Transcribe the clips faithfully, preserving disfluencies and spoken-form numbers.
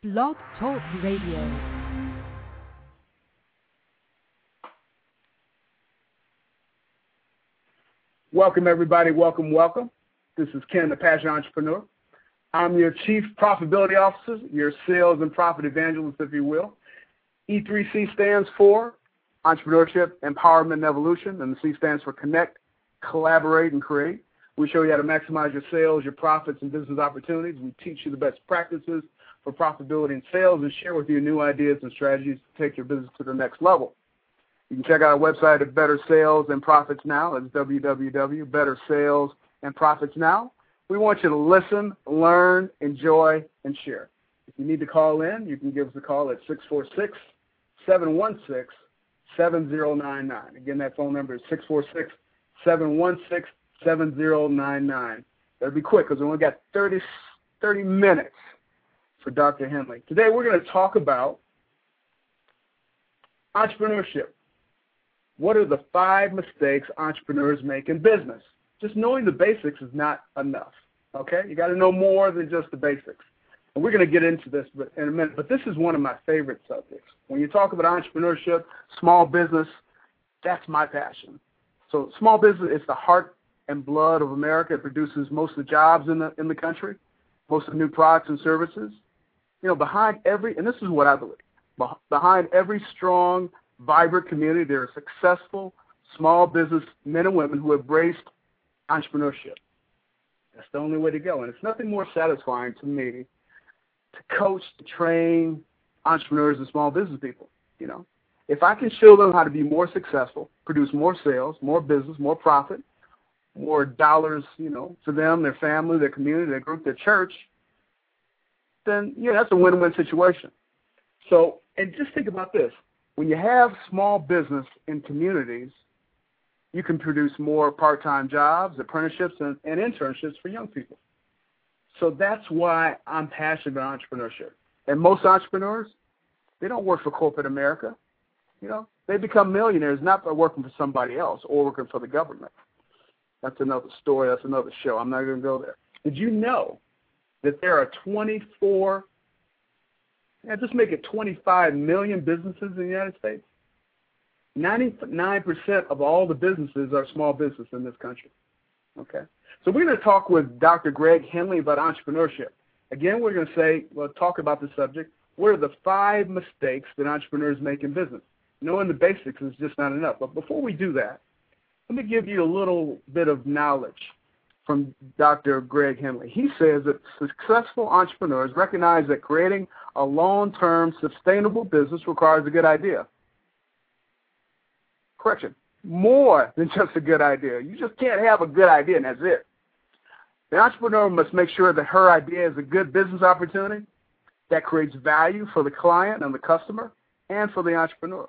Blog Talk Radio. Welcome, everybody. Welcome, welcome. This is Ken, the Passion Entrepreneur. I'm your Chief Profitability Officer, your Sales and Profit Evangelist, if you will. E three C stands for Entrepreneurship, Empowerment, and Evolution, and the C stands for Connect, Collaborate, and Create. We show you how to maximize your sales, your profits, and business opportunities. We teach you the best practices for profitability and sales and share with you new ideas and strategies to take your business to the next level. You can check out our website at Better Sales and Profits Now. It's w w w dot better sales and profits now. We want you to listen, learn, enjoy, and share. If you need to call in, you can give us a call at six four six, seven one six, seven zero nine nine. Again, that phone number is six four six, seven one six, seven zero nine nine. That'll be quick because we only got thirty, thirty minutes for Doctor Henley. Today we're going to talk about entrepreneurship. What are the five mistakes entrepreneurs make in business? Just knowing the basics is not enough, okay? You got to know more than just the basics. And we're going to get into this in a minute, but this is one of my favorite subjects. When you talk about entrepreneurship, small business, that's my passion. So small business is the heart and blood of America. It produces most of the jobs in the in the country, most of the new products and services. You know, behind every, and this is what I believe, behind every strong, vibrant community, there are successful small business men and women who have embraced entrepreneurship. That's the only way to go. And it's nothing more satisfying to me to coach, to train entrepreneurs and small business people. You know, if I can show them how to be more successful, produce more sales, more business, more profit, more dollars, you know, for them, their family, their community, their group, their church, then, yeah, that's a win-win situation. So, and just think about this. When you have small business in communities, you can produce more part-time jobs, apprenticeships, and, and internships for young people. So that's why I'm passionate about entrepreneurship. And most entrepreneurs, they don't work for corporate America. You know, they become millionaires not by working for somebody else or working for the government. That's another story. That's another show. I'm not going to go there. Did you know that there are twenty-four, yeah, just make it twenty-five million businesses in the United States? ninety-nine percent of all the businesses are small business in this country. Okay? So we're going to talk with Doctor Greg Henley about entrepreneurship. Again, we're going to say, well, talk about the subject. What are the five mistakes that entrepreneurs make in business? Knowing the basics is just not enough. But before we do that, let me give you a little bit of knowledge from Doctor Greg Henley. He says that successful entrepreneurs recognize that creating a long-term sustainable business requires a good idea. Correction, more than just a good idea. You just can't have a good idea and that's it. The entrepreneur must make sure that her idea is a good business opportunity that creates value for the client and the customer and for the entrepreneur.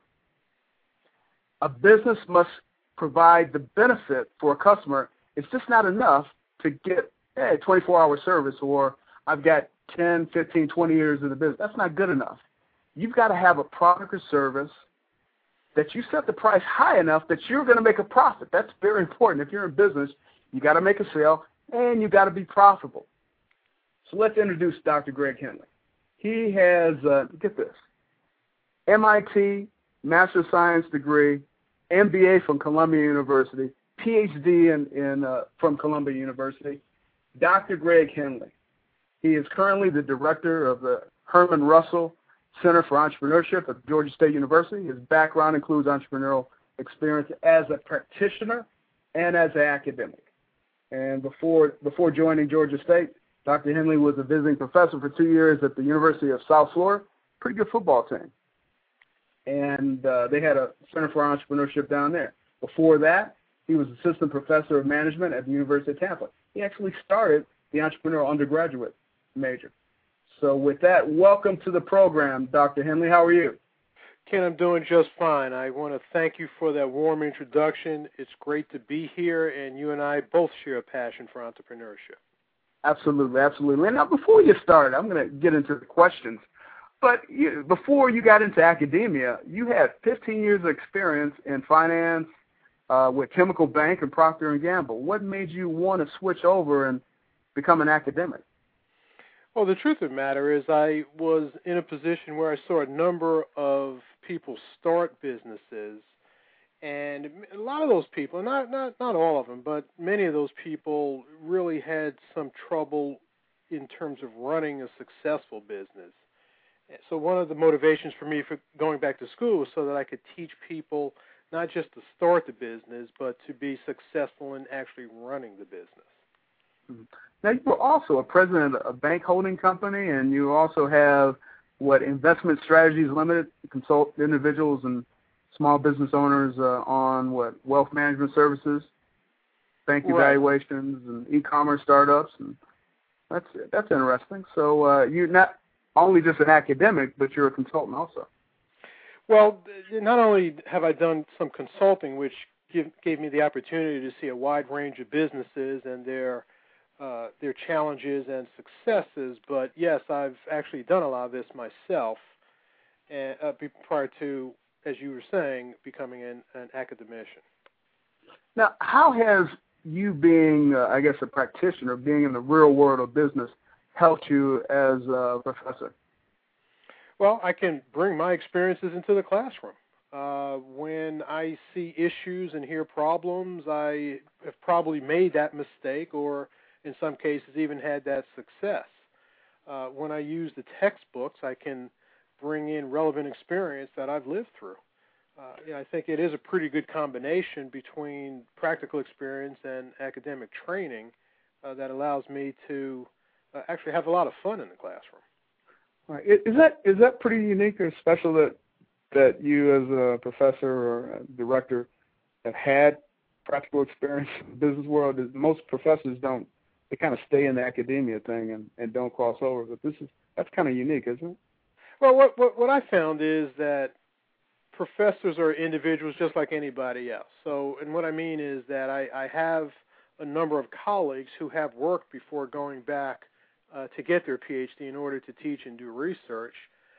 A business must provide the benefit for a customer. It's just not enough to get, hey, twenty-four hour service or I've got ten, fifteen, twenty years in the business. That's not good enough. You've got to have a product or service that you set the price high enough that you're going to make a profit. That's very important. If you're in business, you got to make a sale and you got to be profitable. So let's introduce Doctor Greg Henley. He has, uh, get this, M I T, Master of Science degree, M B A from Columbia University, P H D in, in uh, from Columbia University. Doctor Greg Henley. He is currently the director of the Herman Russell Center for Entrepreneurship at Georgia State University. His background includes entrepreneurial experience as a practitioner and as an academic. And before before joining Georgia State, Doctor Henley was a visiting professor for two years at the University of South Florida. Pretty good football team. And uh, they had a Center for Entrepreneurship down there. Before that, he was assistant professor of management at the University of Tampa. He actually started the entrepreneurial undergraduate major. So with that, welcome to the program, Doctor Henley. How are you? Ken, I'm doing just fine. I want to thank you for that warm introduction. It's great to be here, and you and I both share a passion for entrepreneurship. Absolutely, absolutely. And now before you start, I'm going to get into the questions. But you, before you got into academia, you had fifteen years of experience in finance uh, with Chemical Bank and Procter and Gamble. What made you want to switch over and become an academic? Well, the truth of the matter is I was in a position where I saw a number of people start businesses, and a lot of those people, not, not, not all of them, but many of those people really had some trouble in terms of running a successful business. So one of the motivations for me for going back to school was so that I could teach people not just to start the business, but to be successful in actually running the business. Mm-hmm. Now, you're also a president of a bank holding company, and you also have, what, Investment Strategies Limited, consult individuals and small business owners uh, on, what, wealth management services, bank right. evaluations, and e-commerce startups. And that's that's interesting. So uh, you're not only just an academic, but you're a consultant also. Well, not only have I done some consulting, which give, gave me the opportunity to see a wide range of businesses and their Uh, their challenges and successes, but yes, I've actually done a lot of this myself and, uh, prior to, as you were saying, becoming an, an academician. Now, how has you being, uh, I guess, a practitioner, being in the real world of business, helped you as a professor? Well, I can bring my experiences into the classroom. Uh, when I see issues and hear problems, I have probably made that mistake or in some cases even had that success. Uh, when I use the textbooks, I can bring in relevant experience that I've lived through. Uh, yeah, I think it is a pretty good combination between practical experience and academic training uh, that allows me to uh, actually have a lot of fun in the classroom. All right. Is that is that pretty unique or special that that you as a professor or a director have had practical experience in the business world? Most professors don't. They kind of stay in the academia thing and, and don't cross over. But this is that's kind of unique, isn't it? Well, what, what what I found is that professors are individuals just like anybody else. So, and what I mean is that I, I have a number of colleagues who have worked before going back uh, to get their P H D in order to teach and do research.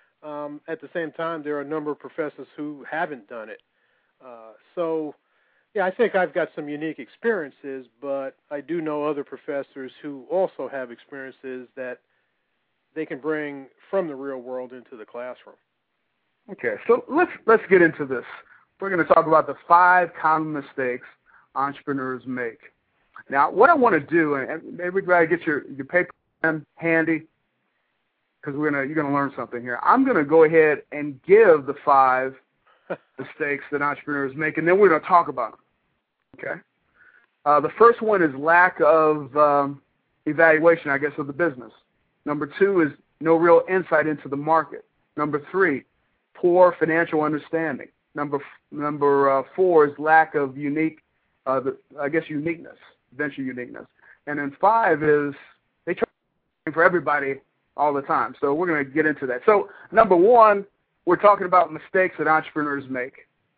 Um, at the same time, there are a number of professors who haven't done it. Uh, so. Yeah, I think I've got some unique experiences, but I do know other professors who also have experiences that they can bring from the real world into the classroom. Okay, so let's let's get into this. We're going to talk about the five common mistakes entrepreneurs make. Now, what I want to do, and everybody get your, your paper pen handy, because we're gonna you're going to learn something here. I'm going to go ahead and give the five mistakes that entrepreneurs make, and then we're going to talk about them. Okay. Uh, the first one is lack of um, evaluation, I guess, of the business. Number two is no real insight into the market. Number three, poor financial understanding. Number number uh, four is lack of unique, uh, the, I guess, uniqueness, venture uniqueness. And then five is they try for everybody all the time. So we're going to get into that. So number one, we're talking about mistakes that entrepreneurs make.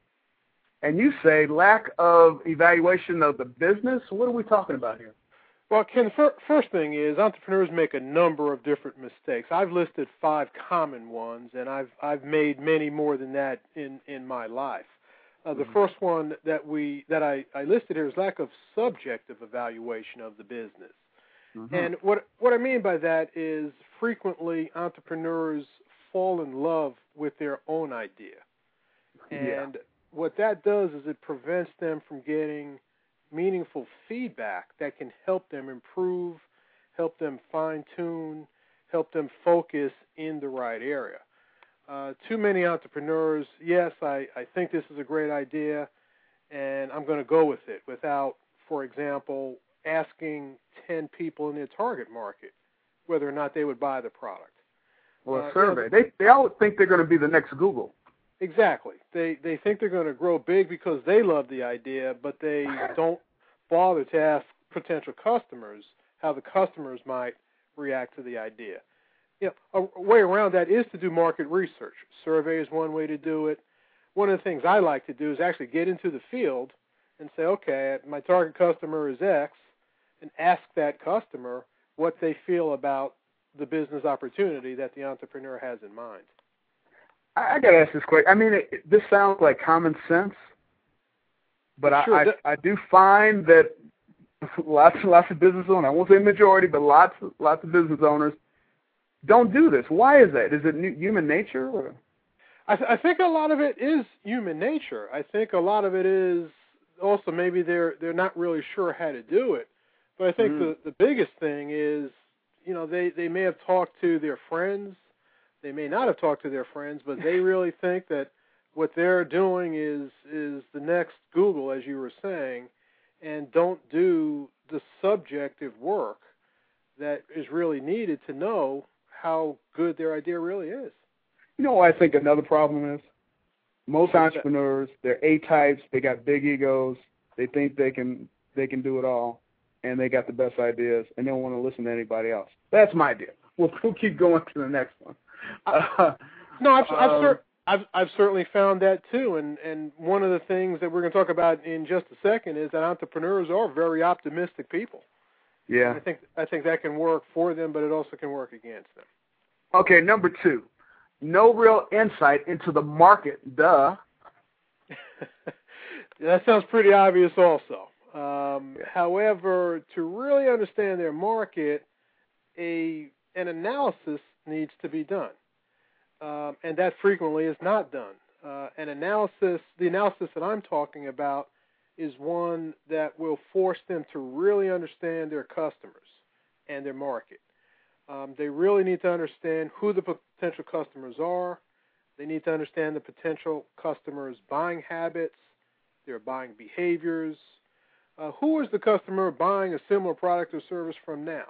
And you say lack of evaluation of the business. What are we talking about here? Well, Ken, the fir- first thing is entrepreneurs make a number of different mistakes. I've listed five common ones, and I've I've made many more than that in, in my life. Uh, the mm-hmm. first one that we that I, I listed here is lack of subjective evaluation of the business. Mm-hmm. And what what I mean by that is frequently entrepreneurs fall in love with their own idea. And yeah. what that does is it prevents them from getting meaningful feedback that can help them improve, help them fine-tune, help them focus in the right area. Uh, too many entrepreneurs, yes, I, I think this is a great idea, and I'm going to go with it without, for example, asking ten people in their target market whether or not they would buy the product. Well, a uh, survey. You know, they, they all think they're going to be the next Google. Exactly. They they think they're going to grow big because they love the idea, but they don't bother to ask potential customers how the customers might react to the idea. You know, a way around that is to do market research. Survey is one way to do it. One of the things I like to do is actually get into the field and say, okay, my target customer is X, and ask that customer what they feel about the business opportunity that the entrepreneur has in mind. I, I got to ask this question. I mean, it, it, this sounds like common sense, but sure, I, I, I do find that lots and lots of business owners, I won't say majority, but lots lots of business owners don't do this. Why is that? Is it new, human nature? Or? I, th- I think a lot of it is human nature. I think a lot of it is also maybe they're they're not really sure how to do it. But I think mm-hmm. the, the biggest thing is, you know, they, they may have talked to their friends. They may not have talked to their friends, but they really think that what they're doing is is the next Google, as you were saying, and don't do the subjective work that is really needed to know how good their idea really is. You know what I think another problem is? Most entrepreneurs, they're A-types, they got big egos, they think they can they can do it all, and they got the best ideas, and they don't want to listen to anybody else. That's my idea. We'll, we'll keep going to the next one. Uh, no, I've, I've, um, cer- I've, I've certainly found that too, and, and one of the things that we're going to talk about in just a second is that entrepreneurs are very optimistic people. Yeah. And I think I think that can work for them, but it also can work against them. Okay, number two. No real insight into the market, duh. That sounds pretty obvious also. Um, yeah. However, to really understand their market, a an analysis needs to be done. Um, and that frequently is not done. Uh, an analysis, the analysis that I'm talking about is one that will force them to really understand their customers and their market. Um, they really need to understand who the potential customers are. They need to understand the potential customers' buying habits, their buying behaviors. Uh, who is the customer buying a similar product or service from now?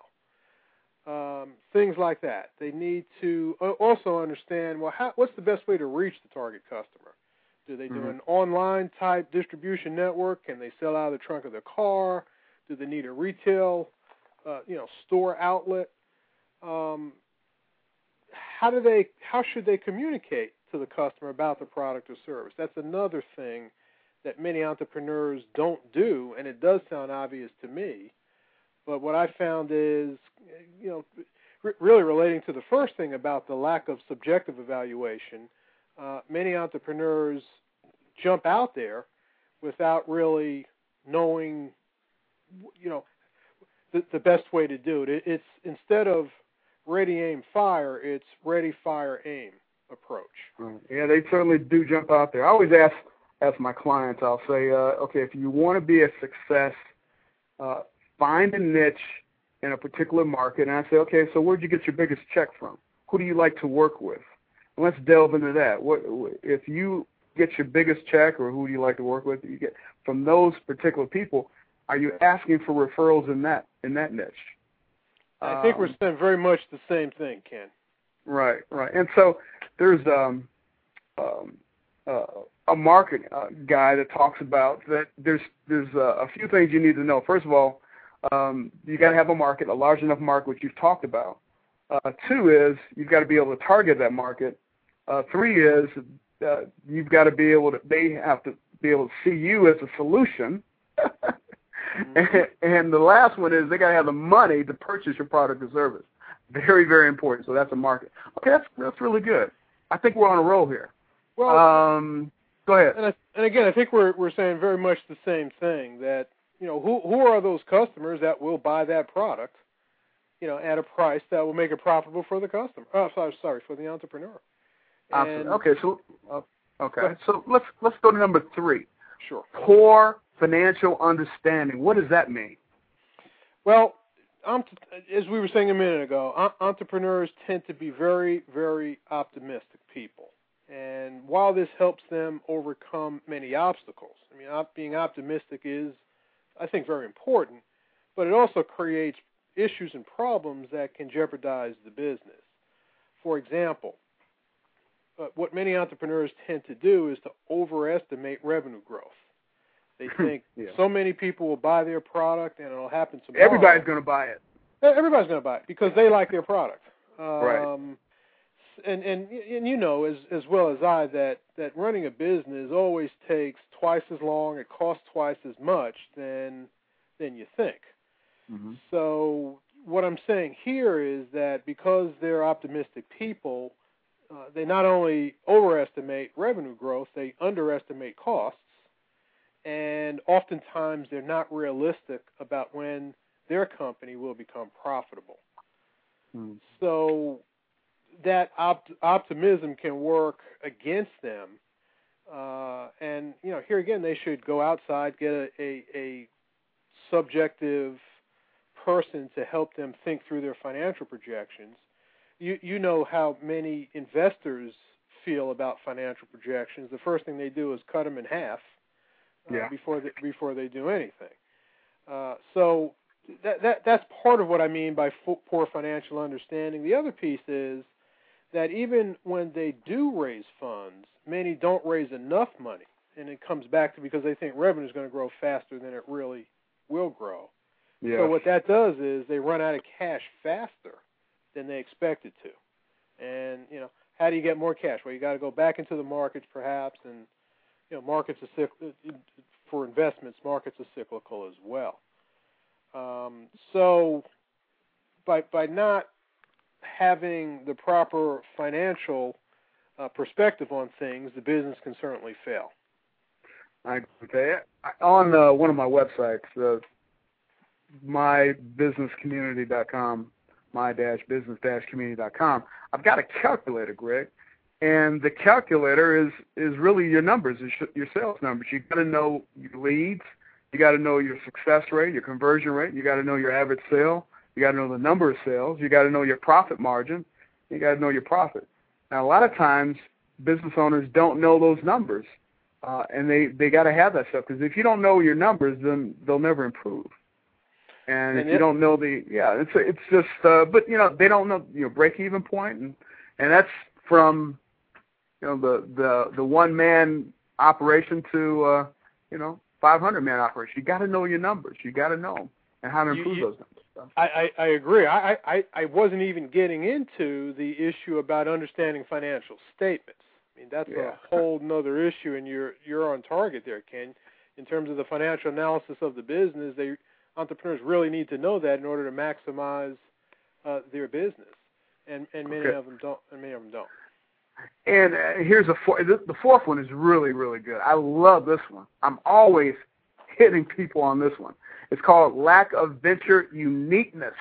Um, things like that. They need to also understand, well, how, what's the best way to reach the target customer? Do they do mm-hmm. an online type distribution network? Can they sell out of the trunk of their car? Do they need a retail, uh, you know, store outlet? Um, how do they? How should they communicate to the customer about the product or service? That's another thing that many entrepreneurs don't do, and it does sound obvious to me. But what I found is, you know, r- really relating to the first thing about the lack of subjective evaluation, uh, many entrepreneurs jump out there without really knowing, you know, the, the best way to do it. it. It's instead of ready, aim, fire, it's ready, fire, aim approach. Right. Yeah, they certainly do jump out there. I always ask, ask my clients, I'll say, uh, okay, if you want to be a success, uh, find a niche in a particular market. And I say, okay, so where'd you get your biggest check from? Who do you like to work with? And let's delve into that. What if you get your biggest check, or who do you like to work with? You get from those particular people. Are you asking for referrals in that in that niche? I think um, we're saying very much the same thing, Ken. Right, right. And so there's um, um, uh, a market uh, guy that talks about that there's there's uh, a few things you need to know. First of all, um, you got to have a market, a large enough market, which you've talked about. Uh, two is you've got to be able to target that market. Uh, three is uh, you've got to be able to. They have to be able to see you as a solution. And, and the last one is they got to have the money to purchase your product or service. Very, very important. So that's a market. Okay, that's that's really good. I think we're on a roll here. Well, um, go ahead. And, I, and again, I think we're we're saying very much the same thing. That you know, who who are those customers that will buy that product, you know, at a price that will make it profitable for the customer. Oh, sorry, sorry, for the entrepreneur. And, okay, so uh, okay, so let's let's go to number three. Sure. Poor financial understanding. What does that mean? Well, as we were saying a minute ago, entrepreneurs tend to be very, very optimistic people. And while this helps them overcome many obstacles, I mean, being optimistic is, I think, very important, but it also creates issues and problems that can jeopardize the business. For example, uh, what many entrepreneurs tend to do is to overestimate revenue growth. They think yeah. so many people will buy their product and it'll happen tomorrow. Everybody's going to buy it. Everybody's going to buy it because they like their product. Um, right. And, and and you know as as well as I that, that running a business always takes twice as long, it costs twice as much than than you think. Mm-hmm. So what I'm saying here is that because they're optimistic people, uh, they not only overestimate revenue growth, they underestimate costs. And oftentimes they're not realistic about when their company will become profitable. Hmm. So that opt- optimism can work against them. Uh, and, you know, here again, they should go outside, get a, a, a subjective person to help them think through their financial projections. You, you know how many investors feel about financial projections. The first thing they do is cut them in half uh, yeah. before they, before they do anything. Uh, so that, that that's part of what I mean by f- poor financial understanding. The other piece is that even when they do raise funds, many don't raise enough money, and it comes back to because they think revenue is going to grow faster than it really will grow. Yeah. So what that does is they run out of cash faster than they expected to. And, you know, how do you get more cash? Well, you got to go back into the markets perhaps, and, you know, markets are cyclical. For investments, markets are cyclical as well. Um, so by by not having the proper financial uh, perspective on things, the business can certainly fail. I agree with that. On uh, one of my websites, uh, my business community dot com, my business community dot com, I've got a calculator, Greg, and the calculator is, is really your numbers, your sales numbers. You got to know your leads, you got to know your success rate, your conversion rate, you got to know your average sale, you got to know the number of sales, you got to know your profit margin, you got to know your profit. Now, a lot of times, business owners don't know those numbers, uh, and they, they got to have that stuff, because if you don't know your numbers, then they'll never improve. And, and if it, you don't know the, yeah, it's it's just, uh, but, you know, they don't know, you know, break-even point, and, and that's from, you know, the, the, the one-man operation to, uh, you know, five hundred man operation. You got to know your numbers. You got to know them and how to improve you, you, those numbers. So. I, I, I agree. I, I, I wasn't even getting into the issue about understanding financial statements. I mean, that's yeah. a whole nother issue, and you're you're on target there, Ken. In terms of the financial analysis of the business, they entrepreneurs really need to know that in order to maximize uh, their business, and and many okay. of them don't. And many of them don't. And uh, here's a four, the fourth one is really, really good. I love this one. I'm always hitting people on this one. It's called lack of venture uniqueness.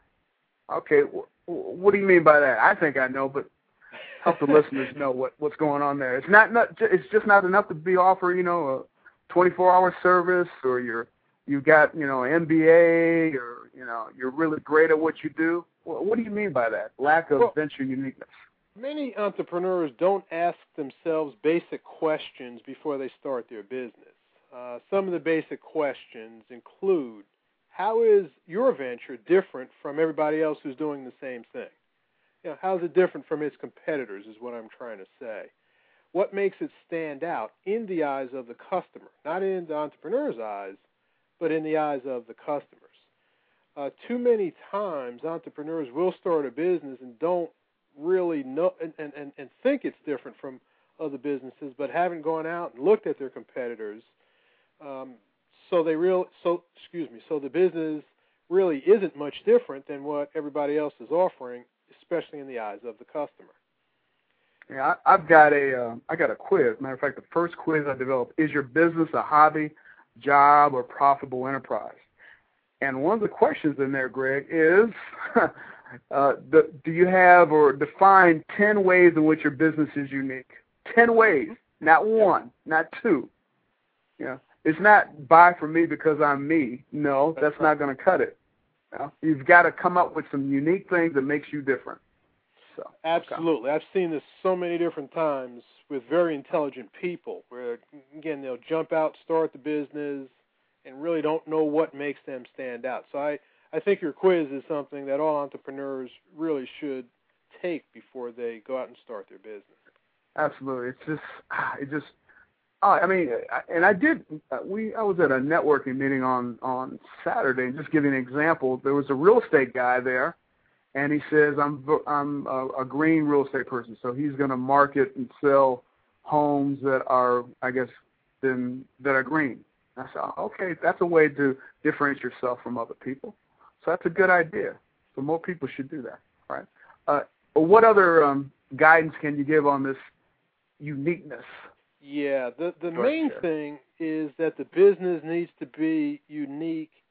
Okay, wh- what do you mean by that? I think I know, but help the listeners know what, what's going on there. It's not, not it's just not enough to be offered, you know, a twenty-four hour service, or you're you got you know an M B A, or you know you're really great at what you do. Well, what do you mean by that? Lack of well, venture uniqueness. Many entrepreneurs don't ask themselves basic questions before they start their business. Uh, some of the basic questions include, how is your venture different from everybody else who's doing the same thing? You know, how is it different from its competitors is what I'm trying to say. What makes it stand out in the eyes of the customer, not in the entrepreneur's eyes, but in the eyes of the customers. Uh, too many times entrepreneurs will start a business and don't really know and, and, and think it's different from other businesses, but haven't gone out and looked at their competitors. Um, so they real so excuse me. So the business really isn't much different than what everybody else is offering, especially in the eyes of the customer. Yeah, I, I've got a uh, I got a quiz. Matter of fact, the first quiz I developed: is your business a hobby, job, or profitable enterprise? And one of the questions in there, Greg, is uh, the, do you have or define ten ways in which your business is unique? Ten ways, not one, not two. Yeah, it's not buy from me because I'm me. No, that's not going to cut it. You know? You've got to come up with some unique things that makes you different. So, absolutely. Okay. I've seen this so many different times with very intelligent people where, again, they'll jump out, start the business, and really don't know what makes them stand out. So I, I think your quiz is something that all entrepreneurs really should take before they go out and start their business. Absolutely. It's just, it just, oh, I mean, and I did, we, I was at a networking meeting on, on Saturday, and just giving an example, there was a real estate guy there, and he says, I'm, I'm a, a green real estate person, so he's going to market and sell homes that are, I guess, then, that are green. I said, okay, that's a way to differentiate yourself from other people. So that's a good idea. So more people should do that, right? Uh, what other um, guidance can you give on this uniqueness? Yeah, the, the main thing is that the business needs to be unique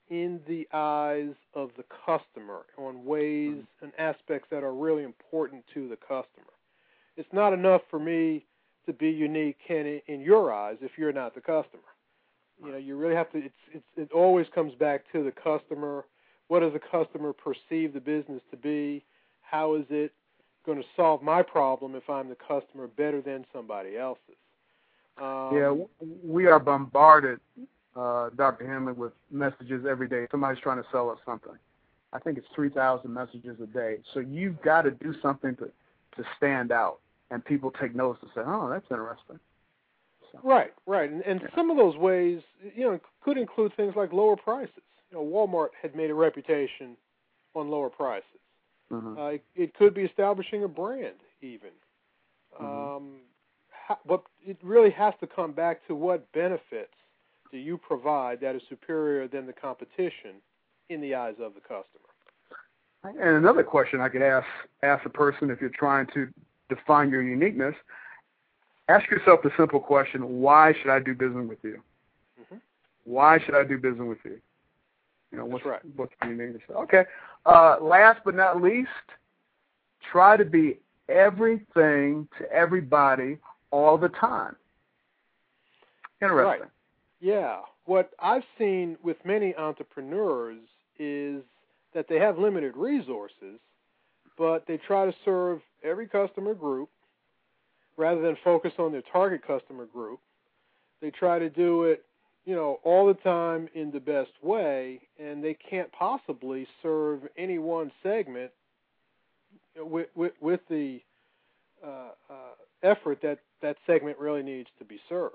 in the eyes of the customer on ways and aspects that are really important to the customer. It's not enough for me to be unique, Ken, in your eyes if you're not the customer. You know, you really have to, it's, it's, it always comes back to the customer. What does the customer perceive the business to be? How is it going to solve my problem if I'm the customer better than somebody else's? Um, yeah, we are bombarded, uh, Doctor Henley, with messages every day. Somebody's trying to sell us something. I think it's three thousand messages a day. So you've got to do something to, to stand out, and people take notice and say, oh, that's interesting. So, right, right. And, and yeah. some of those ways, you know, could include things like lower prices. You know, Walmart had made a reputation on lower prices. Mm-hmm. Uh, it, it could be establishing a brand, even. Mm-hmm. Um, ha, but it really has to come back to what benefits do you provide that is superior than the competition in the eyes of the customer. And another question I could ask ask a person if you're trying to define your uniqueness, ask yourself the simple question: why should I do business with you? Mm-hmm. Why should I do business with you? You know, what's, That's right. what's the uniqueness? Okay. Uh, last but not least, try to be everything to everybody all the time. Interesting. Right. Yeah. What I've seen with many entrepreneurs is that they have limited resources, but they try to serve every customer group rather than focus on their target customer group. They try to do it, you know, all the time in the best way, and they can't possibly serve any one segment with, with, with the uh, uh, effort that that segment really needs to be served.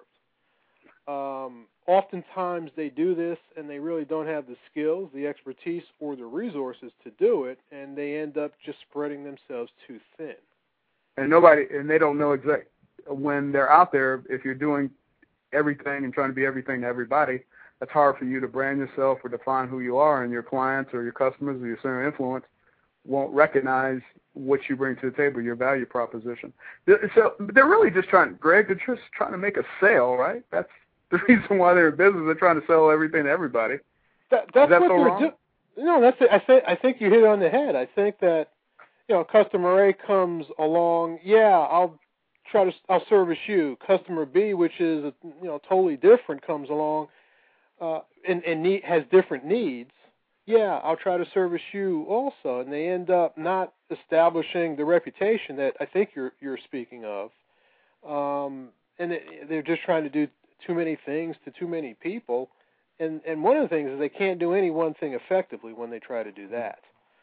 Um, oftentimes they do this and they really don't have the skills, the expertise, or the resources to do it, and they end up just spreading themselves too thin. And nobody, and they don't know exactly when they're out there. If you're doing everything and trying to be everything to everybody, that's hard for you to brand yourself or define who you are, and your clients or your customers or your center of influence won't recognize what you bring to the table, your value proposition. So they're really just trying, Greg, they're just trying to make a sale, right? That's the reason why they're in business. They're trying to sell everything to everybody. That, that's Is that what so they're wrong? doing. No, that's it. I think I think you hit it on the head. I think that, you know, customer A comes along. Yeah, I'll try to I'll service you. Customer B, which is you know totally different, comes along uh, and and need, has different needs. Yeah, I'll try to service you also, and they end up not establishing the reputation that I think you're you're speaking of, um, and they're just trying to do too many things to too many people, and and one of the things is they can't do any one thing effectively when they try to do that.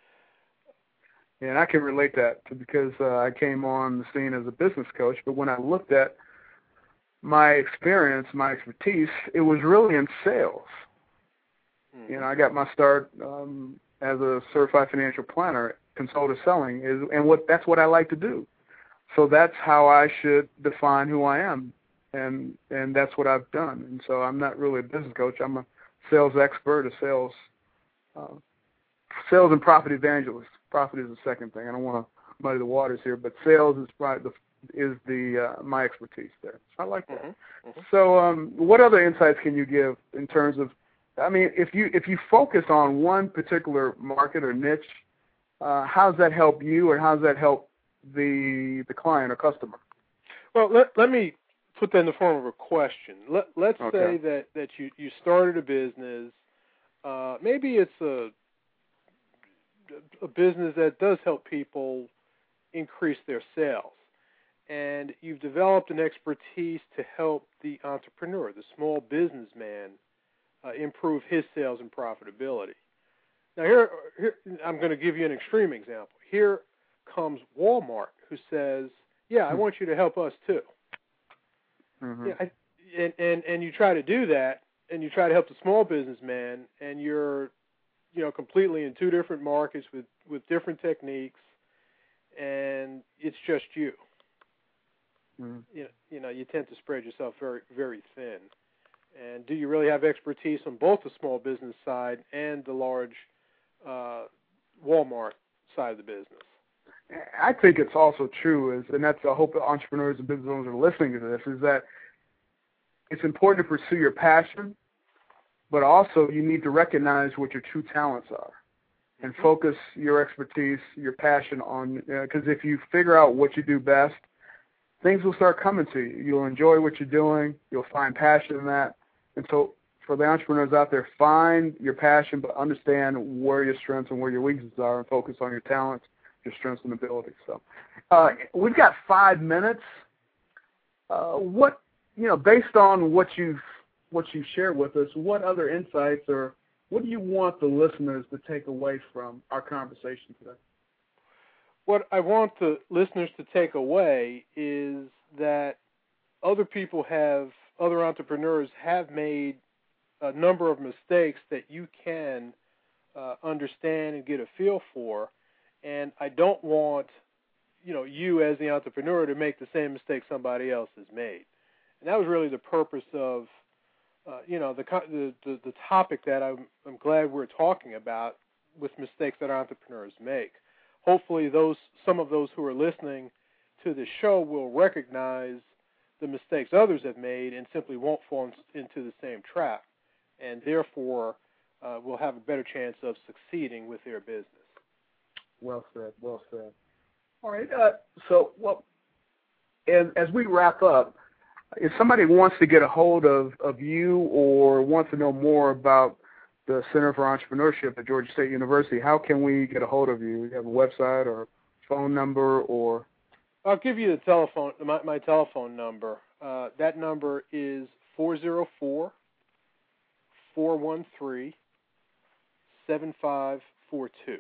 And I can relate that to because uh, I came on the scene as a business coach, but when I looked at my experience, my expertise, it was really in sales. Mm-hmm. You know, I got my start um, as a certified financial planner, consultative selling, is, and what that's what I like to do. So that's how I should define who I am, and and that's what I've done. And so I'm not really a business coach. I'm a sales expert, a sales uh, sales and profit evangelist. Profit is the second thing. I don't want to muddy the waters here, but sales is probably the, is the uh, my expertise there. So I like that. Mm-hmm. Mm-hmm. So um, what other insights can you give in terms of, I mean, if you if you focus on one particular market or niche, uh, how does that help you, or how does that help the the client or customer? Well, let let me put that in the form of a question. Let let's Okay. say that, that you, you started a business. Uh, maybe it's a a business that does help people increase their sales, and you've developed an expertise to help the entrepreneur, the small businessman, uh, improve his sales and profitability. Now, here, here I'm going to give you an extreme example. Here comes Walmart, who says, "Yeah, I want you to help us too." Mm-hmm. Yeah, I, and, and and you try to do that, and you try to help the small businessman, and you're you know, completely in two different markets with, with different techniques, and it's just you. Mm-hmm. You know, you know, you tend to spread yourself very, very thin. And do you really have expertise on both the small business side and the large uh, Walmart side of the business? I think it's also true, is, and that's I hope entrepreneurs and business owners are listening to this, is that it's important to pursue your passion but also you need to recognize what your true talents are and focus your expertise, your passion on, because uh, if you figure out what you do best, things will start coming to you. You'll enjoy what you're doing. You'll find passion in that. And so for the entrepreneurs out there, find your passion, but understand where your strengths and where your weaknesses are and focus on your talents, your strengths and abilities. So uh, we've got five minutes. Uh, what, you know, based on what you've, what you've shared with us, what other insights or what do you want the listeners to take away from our conversation today? What I want the listeners to take away is that other people have, other entrepreneurs have made a number of mistakes that you can uh, understand and get a feel for. And I don't want, you know, you as the entrepreneur to make the same mistake somebody else has made. And that was really the purpose of, uh, you know, the, the the the topic that I'm, I'm glad we're talking about with mistakes that entrepreneurs make. Hopefully those some of those who are listening to the show will recognize the mistakes others have made and simply won't fall into the same trap, and therefore uh, will have a better chance of succeeding with their business. Well said, well said. All right, uh, so well, and as we wrap up, if somebody wants to get a hold of, of you or wants to know more about the Center for Entrepreneurship at Georgia State University, how can we get a hold of you? You have a website or phone number or? I'll give you the telephone, my, my telephone number. Uh, that number is four oh four, four one three, seven five four two.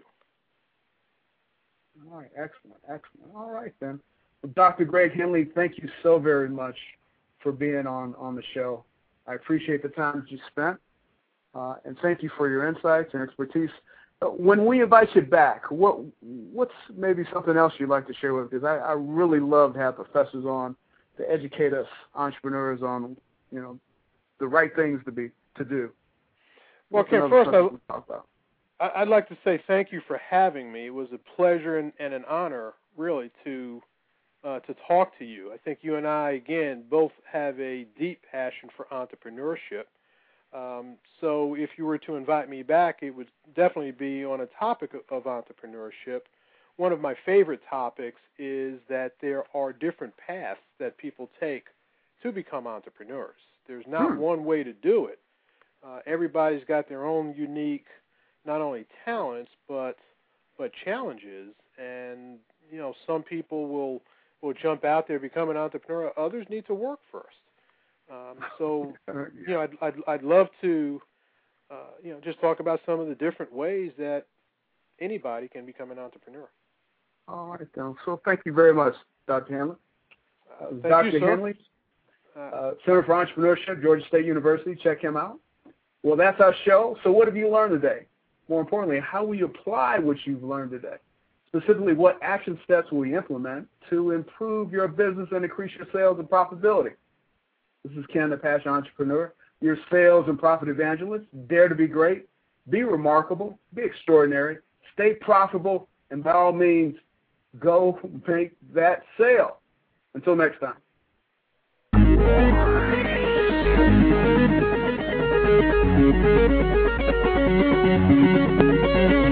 All right, excellent, excellent. All right, then. Well, Doctor Greg Henley, thank you so very much for being on, on the show. I appreciate the time that you spent, uh, and thank you for your insights and expertise. When we invite you back, what what's maybe something else you'd like to share with us? Because I, I really love to have professors on to educate us entrepreneurs on, you know, the right things to be to do. Well, Ken, first I, I'd like to say thank you for having me. It was a pleasure and, and an honor, really, to uh, to talk to you. I think you and I, again, both have a deep passion for entrepreneurship. Um, so if you were to invite me back, it would definitely be on a topic of, of entrepreneurship. One of my favorite topics is that there are different paths that people take to become entrepreneurs. There's not hmm. one way to do it. Uh, everybody's got their own unique, not only talents, but but challenges. And, you know, some people will, will jump out there, become an entrepreneur. Others need to work first. Um, so, you know, I'd, I'd, I'd love to, uh, you know, just talk about some of the different ways that anybody can become an entrepreneur. All right, then. So thank you very much, Doctor Henley. Uh, thank Doctor you, sir. Henley, uh, Center for Entrepreneurship, Georgia State University. Check him out. Well, that's our show. So what have you learned today? More importantly, how will you apply what you've learned today? Specifically, what action steps will you implement to improve your business and increase your sales and profitability? This is Ken, the Passion Entrepreneur, your sales and profit evangelist. Dare to be great, be remarkable, be extraordinary, stay profitable, and by all means, go make that sale. Until next time.